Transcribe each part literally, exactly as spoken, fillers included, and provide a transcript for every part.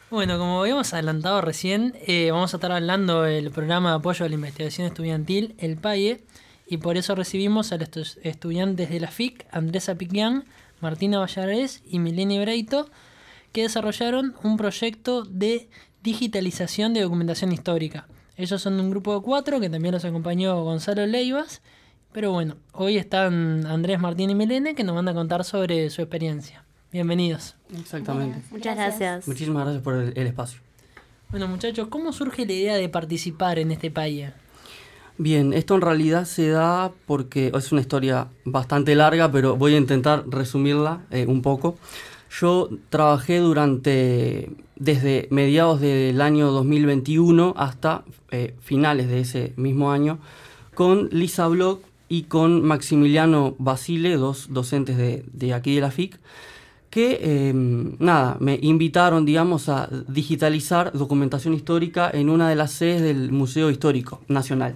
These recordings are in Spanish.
Bueno, como habíamos adelantado recién, eh, vamos a estar hablando del programa de apoyo a la investigación estudiantil, el PAIE, y por eso recibimos a los estu- estudiantes de la F I C, Andrés Apiquián, Martina Valladares y Mileni Breito, que desarrollaron un proyecto de digitalización de documentación histórica. Ellos son un grupo de cuatro, que también los acompañó Gonzalo Leivas, pero bueno, hoy están Andrés, Martín y Milene, que nos van a contar sobre su experiencia. Bienvenidos. Exactamente. Buenas, muchas gracias. Muchísimas gracias por el, el espacio. Bueno, muchachos, ¿cómo surge la idea de participar en este PAIE? Bien, esto en realidad se da porque es una historia bastante larga, pero voy a intentar resumirla eh, un poco. Yo trabajé durante, desde mediados del año dos mil veintiuno hasta eh, finales de ese mismo año, con Lisa Bloch y con Maximiliano Basile, dos docentes de, de aquí de la F I C, que, eh, nada, me invitaron, digamos, a digitalizar documentación histórica en una de las sedes del Museo Histórico Nacional.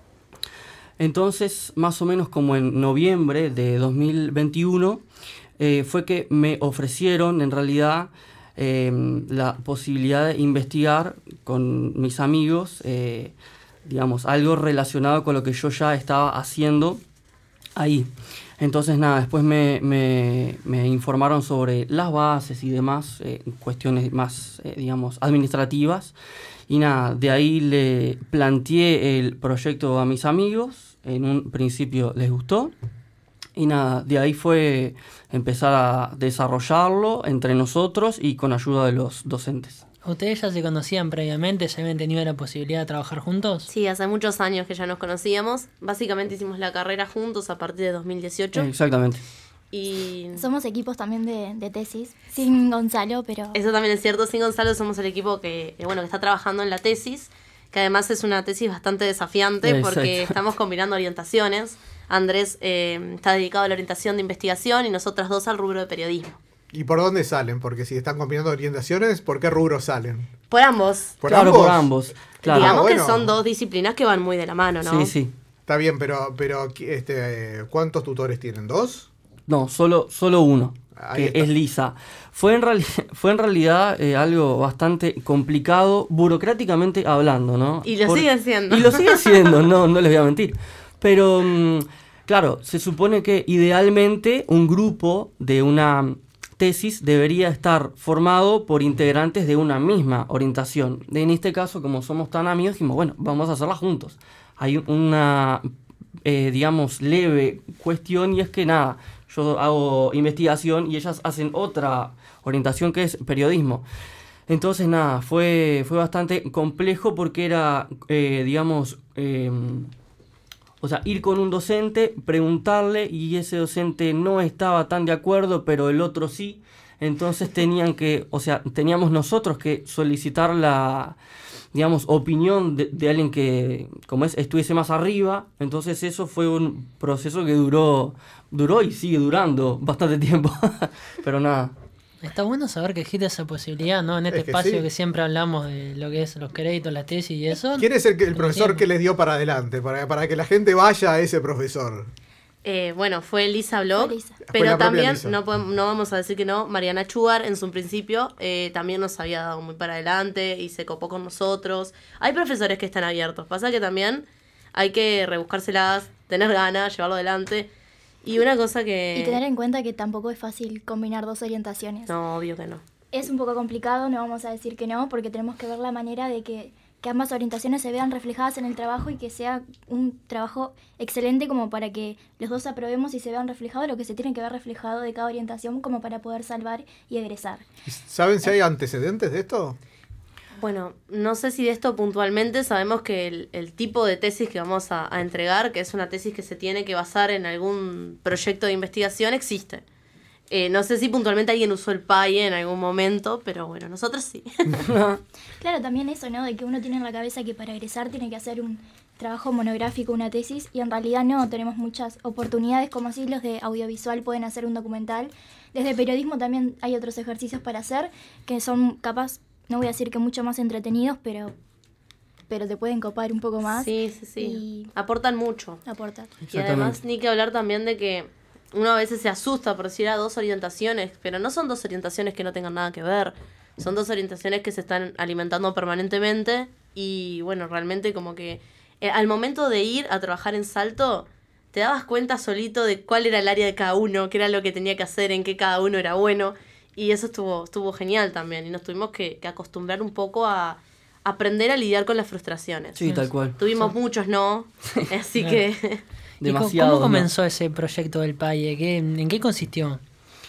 Entonces, más o menos como en noviembre de dos mil veintiuno, eh, fue que me ofrecieron, en realidad, eh, la posibilidad de investigar con mis amigos, eh, digamos, algo relacionado con lo que yo ya estaba haciendo ahí. Entonces, nada, después me, me, me informaron sobre las bases y demás, eh, cuestiones más, eh, digamos, administrativas. Y nada, de ahí le planteé el proyecto a mis amigos. En un principio les gustó. Y nada, de ahí fue empezar a desarrollarlo entre nosotros y con ayuda de los docentes. ¿Ustedes ya se conocían previamente? ¿Ya habían tenido la posibilidad de trabajar juntos? Sí, hace muchos años que ya nos conocíamos. Básicamente hicimos la carrera juntos a partir de dos mil dieciocho. Exactamente. Y somos equipos también de, de tesis, sin Gonzalo, pero... Eso también es cierto, sin Gonzalo somos el equipo que, que, bueno, que está trabajando en la tesis, que además es una tesis bastante desafiante. Exacto. Porque estamos combinando orientaciones. Andrés eh, está dedicado a la orientación de investigación y nosotras dos al rubro de periodismo. ¿Y por dónde salen? Porque si están combinando orientaciones, ¿por qué rubros salen? Por ambos. ¿Por claro, ambos? por ambos. Claro. Digamos ah, bueno. que son dos disciplinas que van muy de la mano, ¿no? Sí, sí. Está bien, pero, pero este, ¿cuántos tutores tienen? ¿Dos? No, solo, solo uno, Ahí que está. es Lisa. Fue en, reali- fue en realidad eh, algo bastante complicado, burocráticamente hablando, ¿no? Y lo Por... sigue siendo. Y lo sigue siendo, no, no les voy a mentir. Pero, mmm, claro, se supone que idealmente un grupo de una tesis debería estar formado por integrantes de una misma orientación. En este caso, como somos tan amigos, dijimos, bueno, vamos a hacerla juntos. Hay una, eh, digamos, leve cuestión y es que nada, yo hago investigación y ellas hacen otra orientación que es periodismo. Entonces, nada, fue, fue bastante complejo porque era, eh, digamos, eh, o sea, ir con un docente, preguntarle y ese docente no estaba tan de acuerdo, pero el otro sí. Entonces tenían que, o sea, teníamos nosotros que solicitar la, digamos, opinión de, de alguien que, como es, estuviese más arriba. Entonces eso fue un proceso que duró, duró y sigue durando bastante tiempo. Pero nada. Está bueno saber que existe esa posibilidad, ¿no? En este Es que espacio sí. que siempre hablamos de lo que es los créditos, las tesis y eso. ¿Quién es el, que- el Lo profesor tienen. que les dio para adelante? Para, para que la gente vaya a ese profesor. Eh, bueno, fue Lisa Bloch, Fue Lisa. Fue pero la propia también, Lisa. no, podemos- no vamos a decir que no, Mariana Chugar en su principio eh, también nos había dado muy para adelante y se copó con nosotros. Hay profesores que están abiertos, pasa que también hay que rebuscárselas, tener ganas, llevarlo adelante. Y una cosa que... Y tener en cuenta que tampoco es fácil combinar dos orientaciones. No, obvio que no. Es un poco complicado, no vamos a decir que no, porque tenemos que ver la manera de que, que ambas orientaciones se vean reflejadas en el trabajo y que sea un trabajo excelente como para que los dos aprobemos y se vean reflejado lo que se tiene que ver reflejado de cada orientación como para poder salvar y egresar. ¿Saben si hay antecedentes de esto? Bueno, no sé si de esto puntualmente, sabemos que el, el tipo de tesis que vamos a, a entregar, que es una tesis que se tiene que basar en algún proyecto de investigación, existe. Eh, no sé si puntualmente alguien usó el PAIE en algún momento, pero bueno, nosotros sí. Claro, también eso, ¿no? De que uno tiene en la cabeza que para egresar tiene que hacer un trabajo monográfico, una tesis, y en realidad no, tenemos muchas oportunidades, como así los de audiovisual pueden hacer un documental. Desde periodismo también hay otros ejercicios para hacer, que son capaz, no voy a decir que mucho más entretenidos, pero, pero te pueden copar un poco más. Sí, sí, sí. Y Aportan mucho. aportar. Y además ni que hablar también de que uno a veces se asusta por decir a dos orientaciones, pero no son dos orientaciones que no tengan nada que ver. Son dos orientaciones que se están alimentando permanentemente y bueno, realmente como que eh, al momento de ir a trabajar en Salto, te dabas cuenta solito de cuál era el área de cada uno, qué era lo que tenía que hacer, en qué cada uno era bueno. Y eso estuvo, estuvo genial también. Y nos tuvimos que, que acostumbrar un poco a aprender a lidiar con las frustraciones. Sí, tal cual. Tuvimos sí. muchos no, así Claro. que... Demasiado. ¿Cómo comenzó no. ese proyecto del PAIE? ¿Qué, ¿En qué consistió?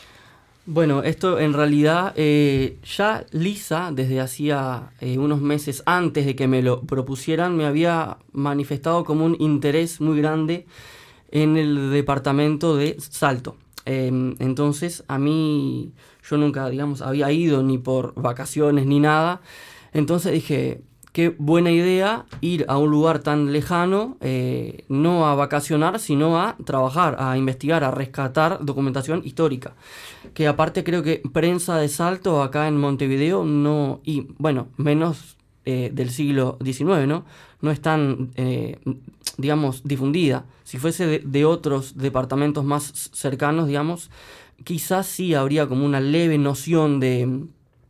Bueno, esto en realidad eh, ya Lisa, desde hacía eh, unos meses antes de que me lo propusieran, me había manifestado como un interés muy grande en el departamento de Salto. Eh, entonces, a mí, yo nunca, digamos, había ido ni por vacaciones ni nada. Entonces dije, qué buena idea ir a un lugar tan lejano, eh, no a vacacionar, sino a trabajar, a investigar, a rescatar documentación histórica. Que aparte creo que prensa de Salto acá en Montevideo no, y bueno, menos eh, del siglo diecinueve, ¿no? No es tan, eh, digamos, difundida. Si fuese de, de otros departamentos más cercanos, digamos, quizás sí habría como una leve noción de,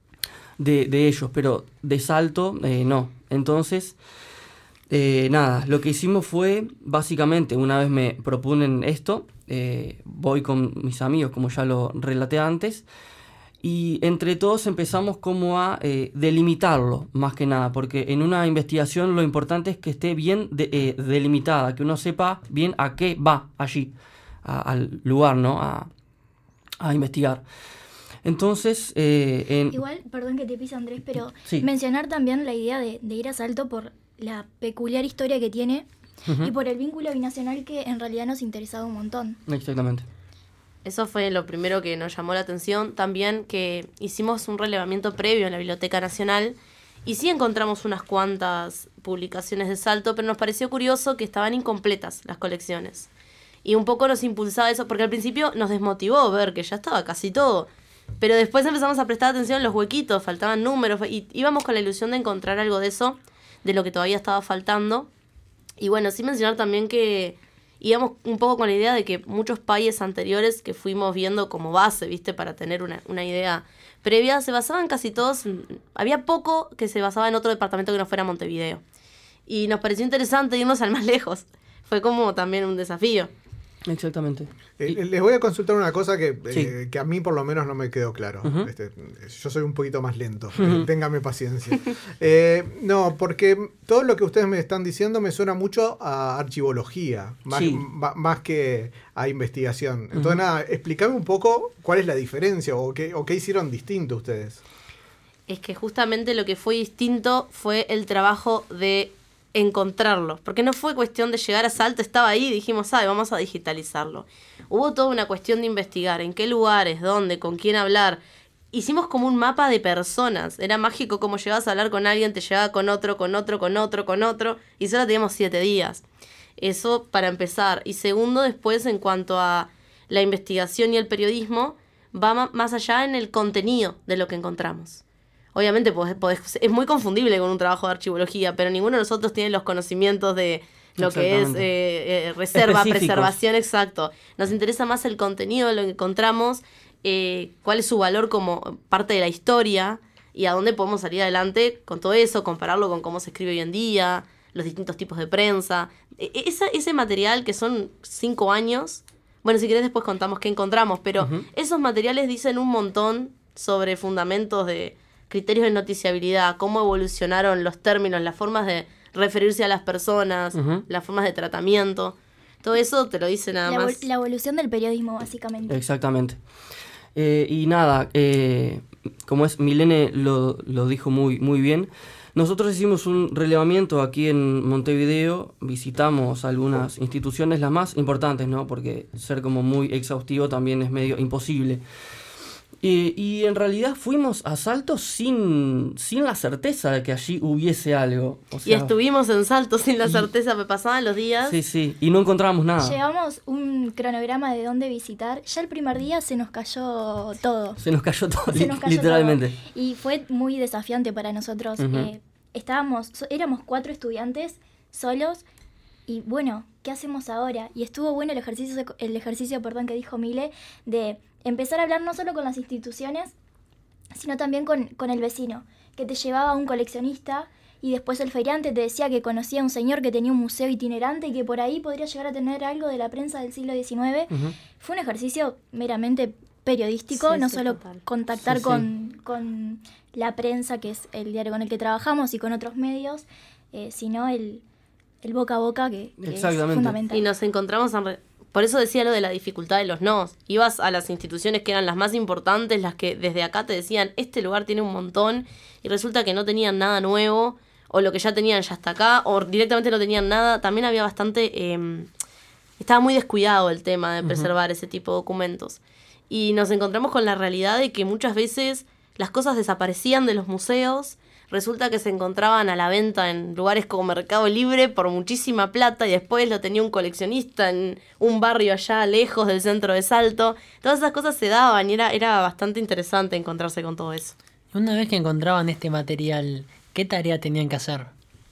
de, de ellos, pero de Salto eh, no. Entonces, eh, nada, lo que hicimos fue, básicamente, una vez me proponen esto, eh, voy con mis amigos, como ya lo relaté antes, y entre todos empezamos como a eh, delimitarlo, más que nada, porque en una investigación lo importante es que esté bien de, eh, delimitada, que uno sepa bien a qué va allí, a, al lugar, ¿no? A, a investigar. Entonces, eh, en... Igual, perdón que te pise Andrés, pero sí. mencionar también la idea de, de ir a Salto por la peculiar historia que tiene uh-huh. y por el vínculo binacional que en realidad nos interesaba un montón. Exactamente. Eso fue lo primero que nos llamó la atención. También que hicimos un relevamiento previo en la Biblioteca Nacional y sí encontramos unas cuantas publicaciones de Salto, pero nos pareció curioso que estaban incompletas las colecciones. Y un poco nos impulsaba eso, porque al principio nos desmotivó ver que ya estaba casi todo. Pero después empezamos a prestar atención a los huequitos, faltaban números, y íbamos con la ilusión de encontrar algo de eso, de lo que todavía estaba faltando. Y bueno, sí mencionar también que íbamos un poco con la idea de que muchos países anteriores que fuimos viendo como base, ¿viste? Para tener una, una idea previa, se basaban casi todos, en, había poco que se basaba en otro departamento que no fuera Montevideo. Y nos pareció interesante irnos al más lejos. Fue como también un desafío. Exactamente. Eh, les voy a consultar una cosa que, sí. eh, que a mí por lo menos no me quedó claro. Uh-huh. Este, yo soy un poquito más lento. Uh-huh. Téngame paciencia. eh, no, porque todo lo que ustedes me están diciendo me suena mucho a archivología, más, sí. m- más que a investigación. Entonces, uh-huh. nada, explícame un poco cuál es la diferencia o qué, o qué hicieron distinto ustedes. Es que justamente lo que fue distinto fue el trabajo de encontrarlo, porque no fue cuestión de llegar a Salto, estaba ahí y dijimos, ah, vamos a digitalizarlo. Hubo toda una cuestión de investigar en qué lugares, dónde, con quién hablar. Hicimos como un mapa de personas, era mágico como llegabas a hablar con alguien, te llevaba con otro, con otro, con otro, con otro, y solo teníamos siete días. Eso para empezar. Y segundo, después en cuanto a la investigación y el periodismo, va ma- más allá en el contenido de lo que encontramos. Obviamente podés, podés, es muy confundible con un trabajo de archivología, pero ninguno de nosotros tiene los conocimientos de lo que es eh, eh, reserva, preservación, exacto. Nos interesa más el contenido de lo que encontramos, eh, cuál es su valor como parte de la historia y a dónde podemos salir adelante con todo eso, compararlo con cómo se escribe hoy en día, los distintos tipos de prensa. E- esa, ese material que son cinco años, bueno, si querés después contamos qué encontramos, pero uh-huh. esos materiales dicen un montón sobre fundamentos de criterios de noticiabilidad, cómo evolucionaron los términos, las formas de referirse a las personas, uh-huh. las formas de tratamiento. Todo eso te lo dice nada la, más. La evolución del periodismo, básicamente. Exactamente. Eh, y nada, eh, como es Milene lo, lo dijo muy, muy bien, nosotros hicimos un relevamiento aquí en Montevideo, visitamos algunas instituciones, las más importantes, ¿no? Porque ser como muy exhaustivo también es medio imposible. Y, y en realidad fuimos a Salto sin, sin la certeza de que allí hubiese algo. O sea, y estuvimos en Salto sin la y, certeza, me pasaban los días. Sí, sí, y no encontrábamos nada. Llevamos un cronograma de dónde visitar. Ya el primer día se nos cayó todo. Se nos cayó todo, se nos cayó literalmente. Todo. Y fue muy desafiante para nosotros. Uh-huh. Eh, estábamos, éramos cuatro estudiantes solos. Y bueno, ¿qué hacemos ahora? Y estuvo bueno el ejercicio, el ejercicio perdón, que dijo Mile, de empezar a hablar no solo con las instituciones, sino también con, con el vecino, que te llevaba a un coleccionista y después el feriante te decía que conocía a un señor que tenía un museo itinerante y que por ahí podría llegar a tener algo de la prensa del siglo diecinueve. Uh-huh. Fue un ejercicio meramente periodístico, sí, no sí, solo total. contactar sí, con, sí. con la prensa, que es el diario con el que trabajamos, y con otros medios, eh, sino el, el boca a boca, que, que es fundamental. Y nos encontramos, en re- por eso decía lo de la dificultad de los nos. Ibas a las instituciones que eran las más importantes, las que desde acá te decían, este lugar tiene un montón, y resulta que no tenían nada nuevo, o lo que ya tenían ya está acá, o directamente no tenían nada. También había bastante... Eh, estaba muy descuidado el tema de preservar uh-huh. ese tipo de documentos. Y nos encontramos con la realidad de que muchas veces las cosas desaparecían de los museos, resulta que se encontraban a la venta en lugares como Mercado Libre por muchísima plata y después lo tenía un coleccionista en un barrio allá lejos del centro de Salto. Todas esas cosas se daban y era, era bastante interesante encontrarse con todo eso. Una vez que encontraban este material, ¿qué tarea tenían que hacer?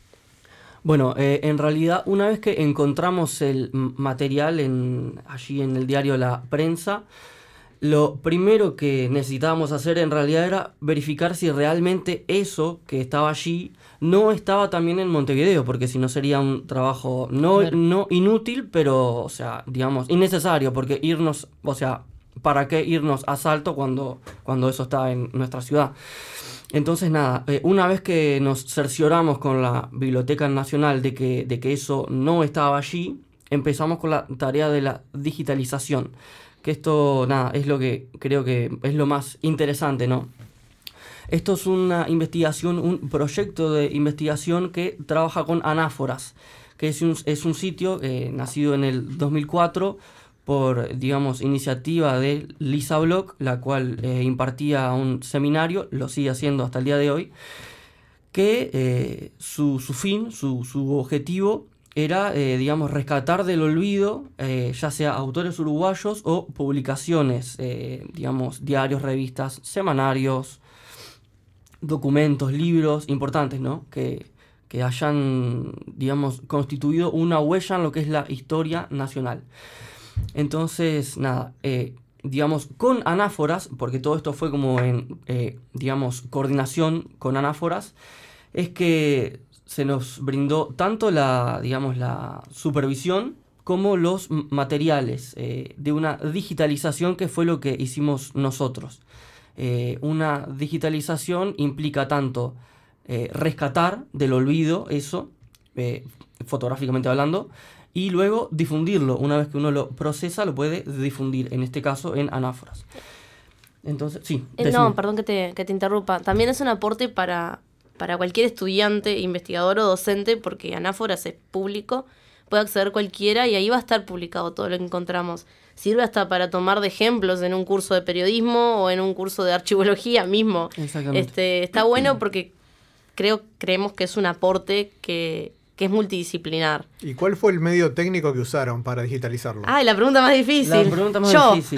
Bueno, eh, en realidad una vez que encontramos el material en, allí en el diario La Prensa, lo primero que necesitábamos hacer en realidad era verificar si realmente eso que estaba allí no estaba también en Montevideo, porque si no sería un trabajo no, no inútil, pero, o sea, digamos, innecesario, porque irnos, o sea, ¿para qué irnos a Salto cuando, cuando eso está en nuestra ciudad? Entonces, nada, eh, una vez que nos cercioramos con la Biblioteca Nacional de que, de que eso no estaba allí, empezamos con la tarea de la digitalización. Que esto, nada, es lo que creo que es lo más interesante, ¿no? Esto es una investigación, un proyecto de investigación que trabaja con Anáforas, que es un, es un sitio eh, nacido en el dos mil cuatro por, digamos, iniciativa de Lisa Bloch, la cual eh, impartía un seminario, lo sigue haciendo hasta el día de hoy, que eh, su, su fin, su, su objetivo era, eh, digamos, rescatar del olvido, eh, ya sea autores uruguayos o publicaciones, eh, digamos, diarios, revistas, semanarios, documentos, libros importantes, ¿no? Que, que hayan, digamos, constituido una huella en lo que es la historia nacional. Entonces, nada, eh, digamos, con Anáforas, porque todo esto fue como en, eh, digamos, coordinación con Anáforas, es que se nos brindó tanto la, digamos, la supervisión como los materiales eh, de una digitalización, que fue lo que hicimos nosotros. Eh, una digitalización implica tanto eh, rescatar del olvido eso, eh, fotográficamente hablando, y luego difundirlo. Una vez que uno lo procesa, lo puede difundir, en este caso en Anáforas. Entonces, sí. Eh, no, perdón que te, que te interrumpa. También es un aporte para... para cualquier estudiante, investigador o docente, porque Anáforas es público, puede acceder cualquiera y ahí va a estar publicado todo lo que encontramos. Sirve hasta para tomar de ejemplos en un curso de periodismo o en un curso de archivología mismo. Exactamente. Este, está bueno porque creo, creemos que es un aporte que, que es multidisciplinar. ¿Y cuál fue el medio técnico que usaron para digitalizarlo? Ah, la pregunta más difícil. La pregunta más Yo. difícil.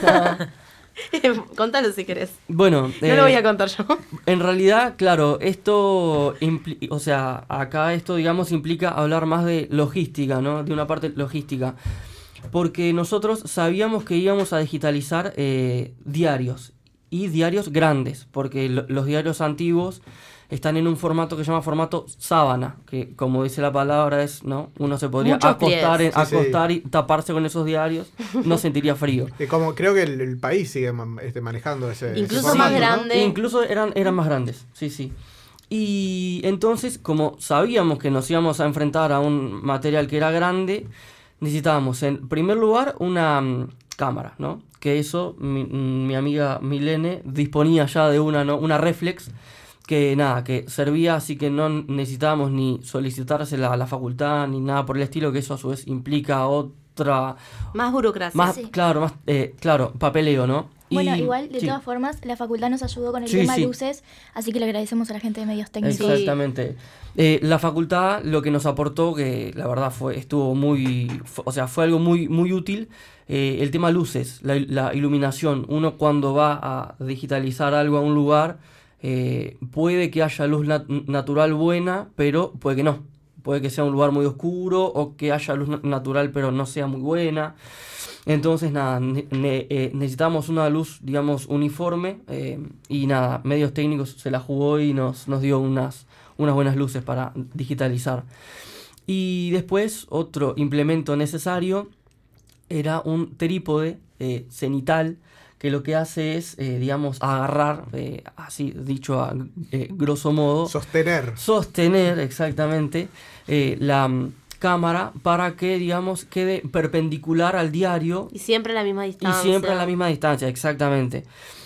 Contalo si querés. Bueno, no eh, lo voy a contar yo. En realidad, claro, esto, impli- o sea, acá esto, digamos, implica hablar más de logística, ¿no? De una parte logística. Porque nosotros sabíamos que íbamos a digitalizar eh, diarios, y diarios grandes, porque lo- los diarios antiguos están en un formato que se llama formato sábana, que como dice la palabra es, ¿no? Uno se podría Muchos acostar, en, Sí, sí. acostar y taparse con esos diarios, no sentiría frío. Y como creo que el, el país sigue man- este, manejando ese Incluso ese más formato, ¿no? grande. Incluso eran, eran más grandes, sí, sí. Y entonces, como sabíamos que nos íbamos a enfrentar a un material que era grande, necesitábamos en primer lugar una mm, cámara, ¿no? Que eso mi, mi amiga Milene disponía ya de una, ¿no? Una reflex, que nada, que servía, así que no necesitábamos ni solicitársela a la facultad ni nada por el estilo, que eso a su vez implica otra... Más burocracia. Más, Sí. claro, más, eh, claro, papeleo, ¿no? Bueno, Y- igual, de sí. todas formas, la facultad nos ayudó con el Sí, tema sí. luces, así que le agradecemos a la gente de medios técnicos. Exactamente. Eh, la facultad lo que nos aportó, que la verdad fue estuvo muy, fu- o sea, fue algo muy muy útil, eh, el tema luces, la, la iluminación. Uno cuando va a digitalizar algo a un lugar, eh, puede que haya luz nat- natural buena, pero puede que no. puede que sea un lugar muy oscuro o que haya luz natural pero no sea muy buena. Entonces, nada, ne- ne- eh, necesitamos una luz, digamos, uniforme eh, y nada, Medios Técnicos se la jugó y nos, nos dio unas, unas buenas luces para digitalizar. Y después, otro implemento necesario era un trípode eh, cenital que lo que hace es, eh, digamos, agarrar, eh, así dicho a eh, grosso modo, Sostener. sostener exactamente eh, la mm, cámara para que, digamos, quede perpendicular al diario Y siempre a la misma y distancia. siempre a la misma distancia, exactamente.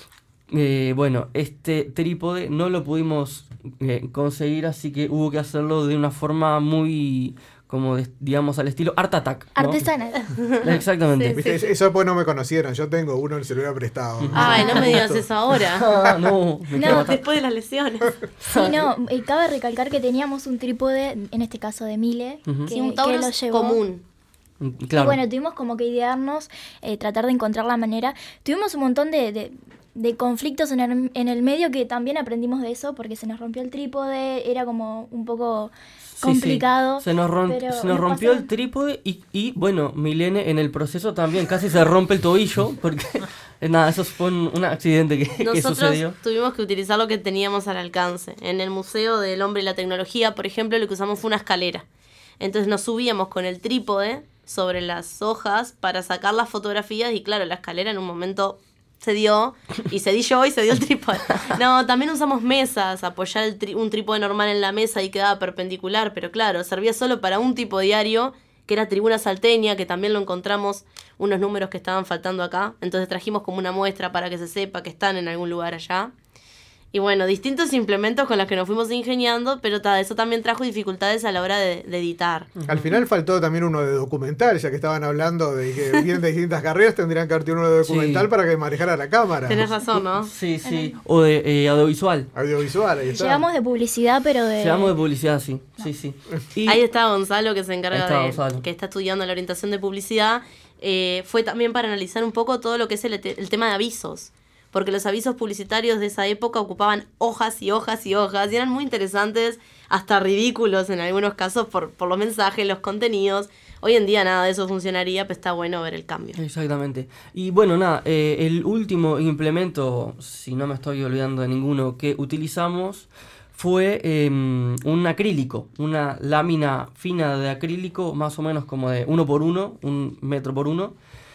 Eh, bueno, este trípode no lo pudimos eh, conseguir, así que hubo que hacerlo de una forma muy, como de- digamos, al estilo Art Attack, ¿no? Artesana. Exactamente. ¿Viste? Eso pues no me conocieron. Yo tengo uno en el celular prestado. Ay, no me digas eso ahora. Ah, no, me quiero No, matar. Después de las lesiones. Sí, no, eh, cabe recalcar que teníamos un trípode, en este caso de Mile, Ujú. que, Sí, un que Taurus lo llevó. común. Claro. Y bueno, tuvimos como que idearnos, eh, tratar de encontrar la manera. Tuvimos un montón de, de, de conflictos en el, en el medio que también aprendimos de eso, porque se nos rompió el trípode, era como un poco Sí, sí. complicado. Se nos, rom- pero se nos rompió pasaron- el trípode y, y, bueno, Milene en el proceso también casi se rompe el tobillo porque nada, eso fue un, un accidente que, que Nosotros sucedió. tuvimos que utilizar lo que teníamos al alcance. En el Museo del Hombre y la Tecnología, por ejemplo, lo que usamos fue una escalera. Entonces nos subíamos con el trípode sobre las hojas para sacar las fotografías y claro, la escalera en un momento se dio y se di yo y se dio el trípode. No, también usamos mesas, apoyar el tri- un trípode normal en la mesa y quedaba perpendicular, pero claro, servía solo para un tipo diario que era Tribuna Salteña, que también lo encontramos unos números que estaban faltando acá, entonces trajimos como una muestra para que se sepa que están en algún lugar allá. Y bueno, distintos implementos con los que nos fuimos ingeniando, pero ta, eso también trajo dificultades a la hora de, de editar. Al final faltó también uno de documental, ya que estaban hablando de que vienen de distintas carreras, tendrían que haber uno de documental Sí. para que manejara la cámara. Tenés razón, ¿no? Sí, sí. O de eh, audiovisual. Audiovisual, ahí está. Llegamos de publicidad, pero de... Llevamos de publicidad, sí. Sí, sí. Y Ahí está Gonzalo, que se encarga Ahí está de... Gonzalo. que está estudiando la orientación de publicidad. Eh, fue también para analizar un poco todo lo que es el, el tema de avisos. Porque los avisos publicitarios de esa época ocupaban hojas y hojas y hojas y eran muy interesantes, hasta ridículos en algunos casos por, por los mensajes, los contenidos. Hoy en día nada de eso funcionaría, pero está bueno ver el cambio. Exactamente. Y bueno, nada, eh, el último implemento, si no me estoy olvidando de ninguno, que utilizamos fue eh, un acrílico, una lámina fina de acrílico, más o menos como de uno por uno, un metro por uno,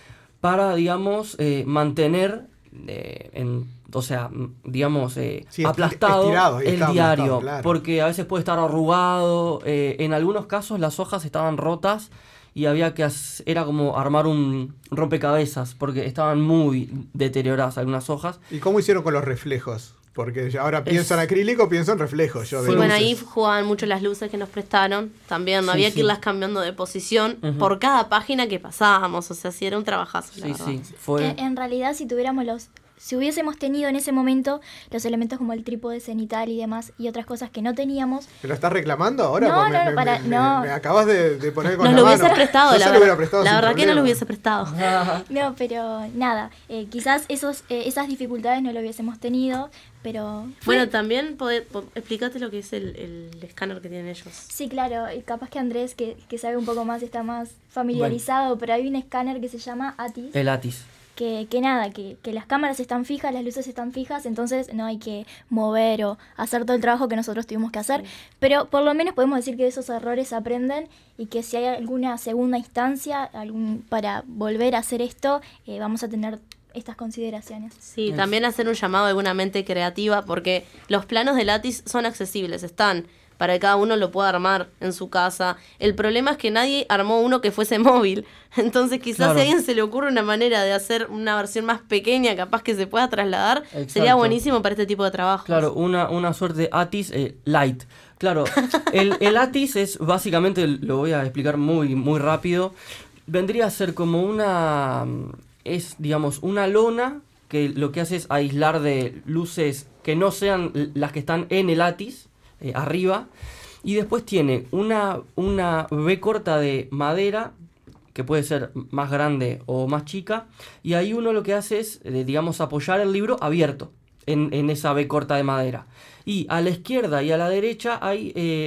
para, digamos, eh, mantener, eh, en, o sea, m- digamos, eh, Sí, esti- aplastado estirado, ahí el está diario, aplastado, claro. porque a veces puede estar arrugado, eh, en algunos casos las hojas estaban rotas y había que hacer, era como armar un rompecabezas, porque estaban muy deterioradas algunas hojas. ¿Y cómo hicieron con los reflejos? Porque ya ahora Es- pienso en acrílico, pienso en reflejos. Yo de Fue Y bueno, luces. ahí jugaban mucho las luces que nos prestaron. También no Sí, había sí. que irlas cambiando de posición Ujú. por cada página que pasábamos. O sea, sí era un trabajazo, la Sí, verdad. sí, fue... En, en realidad, si tuviéramos los... Si hubiésemos tenido en ese momento los elementos como el trípode cenital y demás y otras cosas que no teníamos, ¿Me lo estás reclamando ahora? No, Pues me, no, me- para- me- no. me acabas de, de poner con Nos la lo mano. hubiese prestado, Yo la se lo verdad. hubiera prestado La sin verdad que no problema. lo hubiese prestado. no, pero nada, eh, quizás esos, eh, esas dificultades no lo hubiésemos tenido, pero... fue- Bueno, también poder, po- explícate lo que es el, el escáner que tienen ellos. Sí, claro, y capaz que Andrés, que, que sabe un poco más, está más familiarizado, pero hay un escáner que se llama ATIS, El Atis. que, que nada, que, que las cámaras están fijas, las luces están fijas, entonces no hay que mover o hacer todo el trabajo que nosotros tuvimos que hacer, pero por lo menos podemos decir que de esos errores aprenden y que si hay alguna segunda instancia algún, para volver a hacer esto, eh, vamos a tener estas consideraciones. Sí, Es- también hacer un llamado a alguna mente creativa porque los planos de Lattice son accesibles, están para que cada uno lo pueda armar en su casa. El problema es que nadie armó uno que fuese móvil. Entonces quizás Claro. si a alguien se le ocurre una manera de hacer una versión más pequeña, capaz que se pueda trasladar, sería Exacto. buenísimo para este tipo de trabajo. Claro, una, una suerte de Atis eh, light. Claro, el, el Atis es básicamente, lo voy a explicar muy, muy rápido, vendría a ser como una, es digamos, una lona que lo que hace es aislar de luces que no sean l- las que están en el Atis, eh, arriba, y después tiene una, una B corta de madera, que puede ser más grande o más chica, y ahí uno lo que hace es, eh, digamos, apoyar el libro abierto en, en esa B corta de madera. Y a la izquierda y a la derecha hay, eh,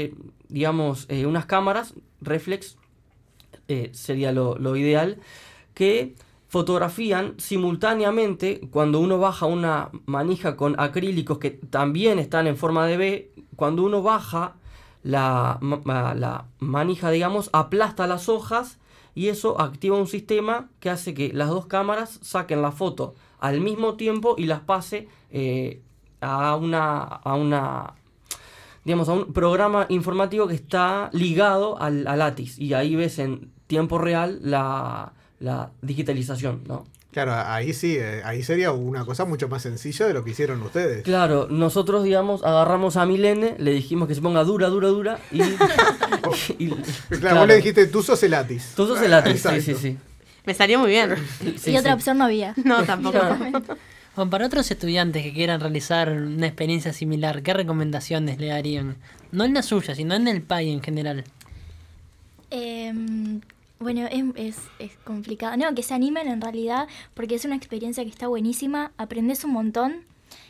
digamos, eh, unas cámaras reflex, eh, sería lo, lo ideal, que fotografían simultáneamente cuando uno baja una manija con acrílicos que también están en forma de V. Cuando uno baja la, la manija, digamos, aplasta las hojas y eso activa un sistema que hace que las dos cámaras saquen la foto al mismo tiempo y las pase eh, a una a una digamos a un programa informático que está ligado al, al Lattice, y ahí ves en tiempo real la, la digitalización, ¿no? Claro, ahí sí, eh, ahí sería una cosa mucho más sencilla de lo que hicieron ustedes. Claro, nosotros, digamos, agarramos a Milene, le dijimos que se ponga dura, dura, dura, y... y, y claro, claro, vos le dijiste, tú sos el Lattice. Tú sos el Lattice, sí, sí, sí. Me salió muy bien. Sí, y otra sí. opción no había. No, tampoco. Bueno, para otros estudiantes que quieran realizar una experiencia similar, ¿qué recomendaciones le darían? No en la suya, sino en el P A I en general. Eh, bueno, es, es, es complicado. No, que se animen en realidad, porque es una experiencia que está buenísima, aprendes un montón.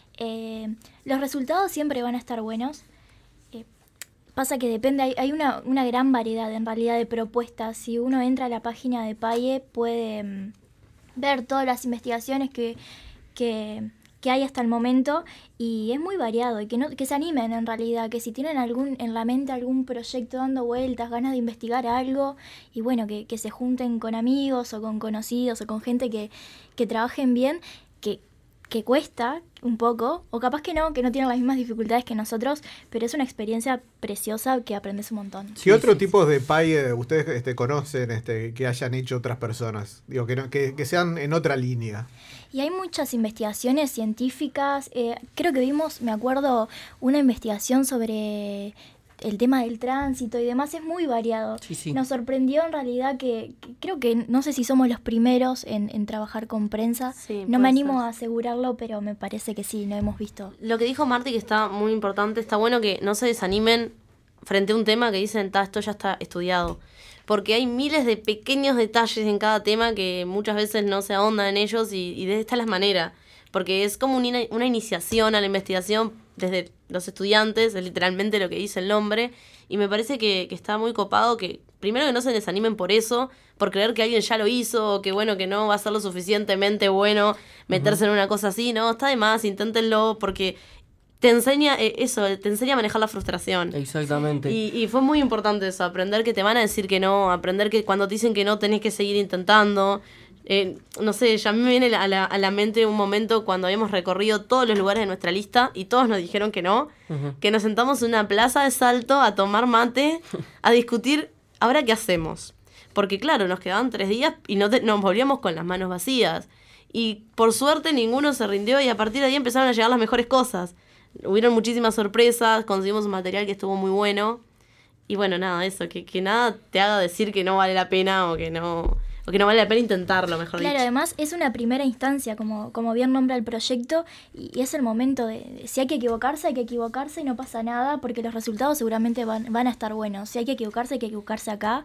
Eh, los resultados siempre van a estar buenos. Eh, pasa que depende, hay, hay una, una gran variedad en realidad de propuestas. Si uno entra a la página de PAIE puede um, ver todas las investigaciones que, que, que hay hasta el momento, y es muy variado, y que no, que se animen en realidad, que si tienen algún en la mente algún proyecto dando vueltas, ganas de investigar algo, y bueno, que, que se junten con amigos o con conocidos o con gente que, que trabajen bien, que, que cuesta un poco, o capaz que no, que no tienen las mismas dificultades que nosotros, pero es una experiencia preciosa que aprendes un montón. ¿Qué Sí, otros sí, tipos de P A I eh, ustedes este, conocen este, que hayan hecho otras personas? Digo, que, no, que, que sean en otra línea. Y hay muchas investigaciones científicas. Eh, creo que vimos, me acuerdo, una investigación sobre el tema del tránsito y demás. Es muy variado. Sí, sí. Nos sorprendió en realidad que, que creo que, no sé si somos los primeros en, en trabajar con prensa. Sí, no puede me animo ser. a asegurarlo, pero me parece que sí, no hemos visto. Lo que dijo Marti, que está muy importante, está bueno que no se desanimen frente a un tema que dicen, "Ta, esto ya está estudiado". Porque hay miles de pequeños detalles en cada tema que muchas veces no se ahondan en ellos, y, y de esta es la manera. Porque es como una, una iniciación a la investigación desde los estudiantes, es literalmente lo que dice el nombre, y me parece que, que está muy copado que, primero, que no se desanimen por eso, por creer que alguien ya lo hizo, o que bueno, que no va a ser lo suficientemente bueno meterse uh-huh. en una cosa así, no, está de más, inténtenlo, porque te enseña eh, eso, te enseña a manejar la frustración. Exactamente. Y, y fue muy importante eso, aprender que te van a decir que no, aprender que cuando te dicen que no tenés que seguir intentando. Eh, no sé, ya a mí me viene a la, a la mente un momento cuando habíamos recorrido todos los lugares de nuestra lista y todos nos dijeron que no, uh-huh. que nos sentamos en una plaza de Salto a tomar mate, a discutir, ¿ahora qué hacemos? Porque claro, nos quedaban tres días y no te, nos volvíamos con las manos vacías. Y por suerte ninguno se rindió, y a partir de ahí empezaron a llegar las mejores cosas. Hubieron muchísimas sorpresas, conseguimos un material que estuvo muy bueno. Y bueno, nada, eso, que, que nada te haga decir que no vale la pena, o que no, o que no vale la pena intentarlo, mejor Claro, dicho. además es una primera instancia, como, como bien nombra el proyecto, y, y es el momento de, de, si hay que equivocarse, hay que equivocarse y no pasa nada, porque los resultados seguramente van, van a estar buenos. Si hay que equivocarse, hay que equivocarse acá,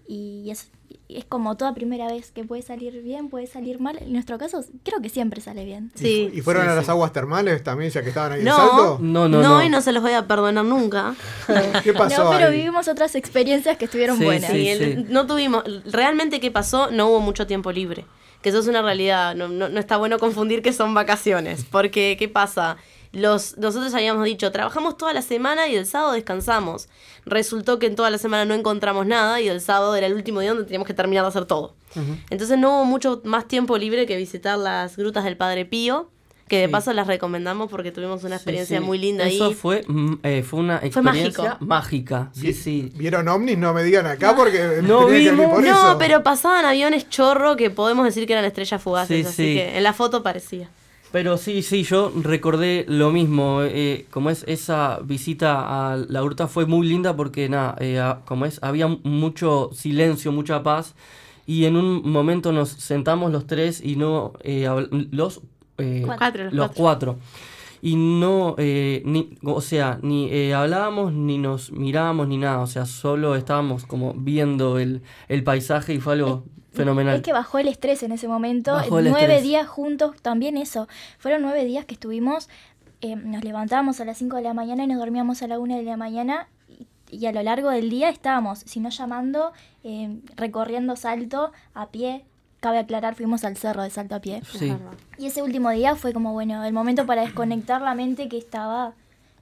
y es, es como toda primera vez, que puede salir bien, puede salir mal. En nuestro caso, creo que siempre sale bien. Sí. ¿Y fueron Sí, a las sí. aguas termales también, ya que estaban ahí No. en Salto? No, no, no, no. y no se los voy a perdonar nunca. ¿Qué pasó No, pero ahí? vivimos otras experiencias que estuvieron Sí, buenas. sí. Sí, el- no tuvimos, realmente ¿qué pasó? No hubo mucho tiempo libre, que eso es una realidad, no, no, no está bueno confundir que son vacaciones, porque ¿qué pasa? Los, nosotros habíamos dicho, trabajamos toda la semana y el sábado descansamos. Resultó que en toda la semana no encontramos nada, y el sábado era el último día donde teníamos que terminar de hacer todo. Uh-huh. Entonces no hubo mucho más tiempo libre que visitar las grutas del Padre Pío, que de Sí. paso las recomendamos porque tuvimos una experiencia Sí, sí. muy linda Eso ahí. Eso fue, mm, eh, fue una Fue experiencia mágico. mágica. Sí, sí. ¿Vieron ovnis? No me digan acá porque No tenía que ir vimos. por No, eso. pero pasaban aviones chorro que podemos decir que eran estrellas fugaces, Sí, así sí. que en la foto parecía. Pero sí, sí, yo recordé lo mismo, eh, como es esa visita a la gruta fue muy linda porque nada, eh, a- como es, había mucho silencio, mucha paz, y en un momento nos sentamos los tres y no, eh, habl- los, eh, Cuatro, los los cuatro. cuatro, y no, eh, ni, o sea, ni eh, hablábamos, ni nos mirábamos, ni nada, o sea, solo estábamos como viendo el, el paisaje, y fue algo fenomenal. Es que bajó el estrés en ese momento. Bajó el nueve estrés. días juntos, también eso. Fueron nueve días que estuvimos, eh, nos levantábamos a las cinco de la mañana y nos dormíamos a la una de la mañana. Y, y a lo largo del día estábamos, si no llamando, eh, recorriendo Salto a pie. Cabe aclarar, fuimos al cerro de Salto a pie. Sí. Y ese último día fue como, bueno, el momento para desconectar la mente que estaba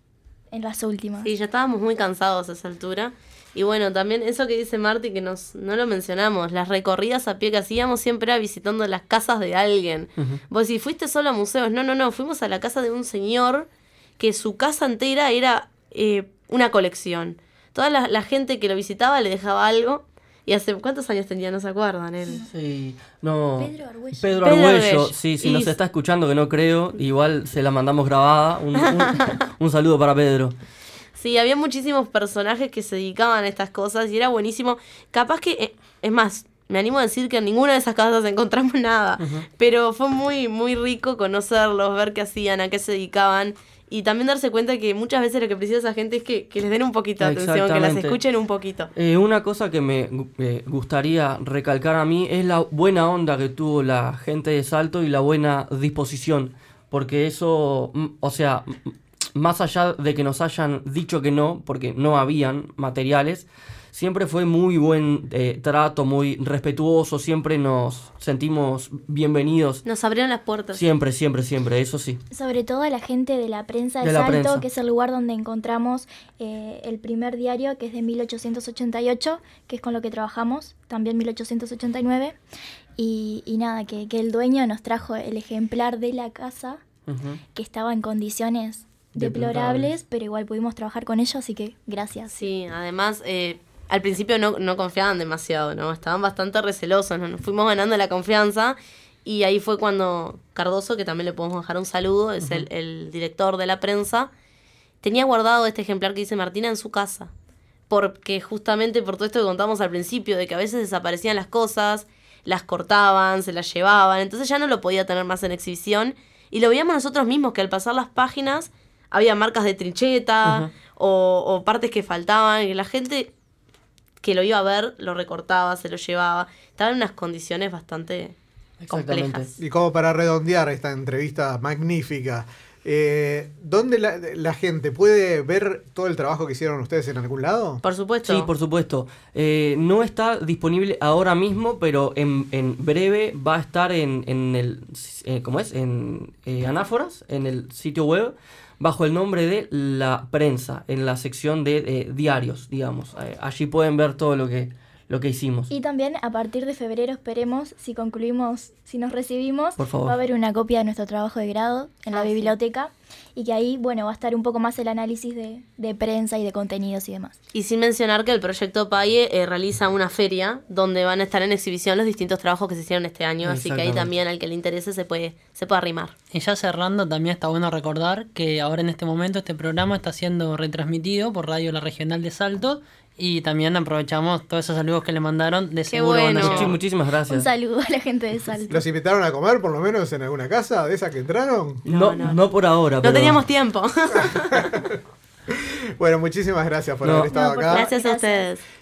en las últimas. Sí, ya estábamos muy cansados a esa altura. Y bueno, también eso que dice Marti, que nos no lo mencionamos, las recorridas a pie que hacíamos siempre era visitando las casas de alguien. Uh-huh. Vos si fuiste solo a museos, no, no, no, fuimos a la casa de un señor que su casa entera era eh, una colección. Toda la, la gente que lo visitaba le dejaba algo. ¿Y hace cuántos años tenía? No se acuerdan él. Sí, no. Pedro Arguello. Pedro Arguello, sí, si y... nos está escuchando, que no creo, igual se la mandamos grabada. Un, un, un saludo para Pedro. Sí, había muchísimos personajes que se dedicaban a estas cosas y era buenísimo. Capaz que, eh, es más, me animo a decir que en ninguna de esas casas encontramos nada. Uh-huh. Pero fue muy, muy rico conocerlos, ver qué hacían, a qué se dedicaban. Y también darse cuenta que muchas veces lo que precisa esa gente es que, que les den un poquito de atención, que las escuchen un poquito. Eh, una cosa que me eh, gustaría recalcar a mí es la buena onda que tuvo la gente de Salto y la buena disposición. Porque eso, o sea, más allá de que nos hayan dicho que no, porque no habían materiales, siempre fue muy buen eh, trato, muy respetuoso, siempre nos sentimos bienvenidos. Nos abrieron las puertas. Siempre, siempre, siempre, eso sí. Sobre todo a la gente de la prensa de, de Salto, prensa. Que es el lugar donde encontramos eh, el primer diario, que es de mil ochocientos ochenta y ocho, que es con lo que trabajamos, también mil ochocientos ochenta y nueve. Y, y nada, que, que el dueño nos trajo el ejemplar de la casa, uh-huh. que estaba en condiciones deplorables, deplorables, pero igual pudimos trabajar con ellos, así que gracias. Sí, además... Eh, al principio no, no confiaban demasiado, ¿no? Estaban bastante recelosos, ¿no? Nos fuimos ganando la confianza y ahí fue cuando Cardoso, que también le podemos dejar un saludo, es uh-huh. el, el director de la prensa, tenía guardado este ejemplar que dice Martina en su casa. Porque justamente por todo esto que contamos al principio, de que a veces desaparecían las cosas, las cortaban, se las llevaban, entonces ya no lo podía tener más en exhibición. Y lo veíamos nosotros mismos, que al pasar las páginas había marcas de trincheta uh-huh. o, o partes que faltaban, y la gente... que lo iba a ver, lo recortaba, se lo llevaba. Estaba en unas condiciones bastante complejas. Y como para redondear esta entrevista magnífica, eh, ¿dónde la, la gente puede ver todo el trabajo que hicieron ustedes en algún lado? Por supuesto. Sí, por supuesto. Eh, no está disponible ahora mismo, pero en, en breve va a estar en, en el, eh, ¿cómo es? En eh, Anáforas, en el sitio web, bajo el nombre de La Prensa, en la sección de eh, diarios, digamos. Eh, allí pueden ver todo lo que, lo que hicimos. Y también a partir de febrero esperemos, si concluimos, si nos recibimos, Por favor. Va a haber una copia de nuestro trabajo de grado en la ah, biblioteca. Sí. Y que ahí, bueno, va a estar un poco más el análisis de, de prensa y de contenidos y demás. Y sin mencionar que el proyecto Paye eh, realiza una feria donde van a estar en exhibición los distintos trabajos que se hicieron este año, así que ahí también al que le interese se puede, se puede arrimar. Y ya cerrando, también está bueno recordar que ahora en este momento este programa está siendo retransmitido por Radio La Regional de Salto. Y también aprovechamos todos esos saludos que le mandaron. De seguro bueno. van a Muchis, muchísimas gracias. Un saludo a la gente de Salto. ¿Los invitaron a comer por lo menos en alguna casa de esa que entraron? No, no, no, no por ahora. No pero... teníamos tiempo. Bueno, muchísimas gracias por no. haber estado no, por acá. Gracias a ustedes.